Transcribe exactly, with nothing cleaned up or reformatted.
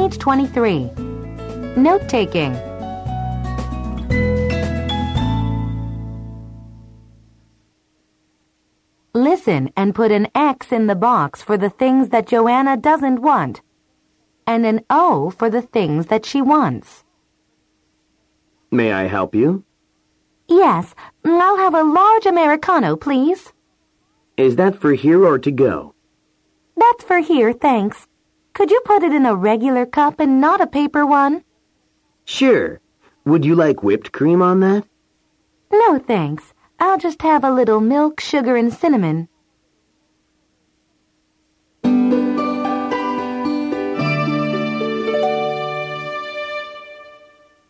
Page twenty-three. Note-taking. Listen and put an X in the box for the things that Joanna doesn't want, and an O for the things that she wants. May I help you? Yes, I'll have a large Americano, please. Is that for here or to go? That's for here, thanks. Could you put it in a regular cup and not a paper one? Sure. Would you like whipped cream on that? No, thanks. I'll just have a little milk, sugar, and cinnamon.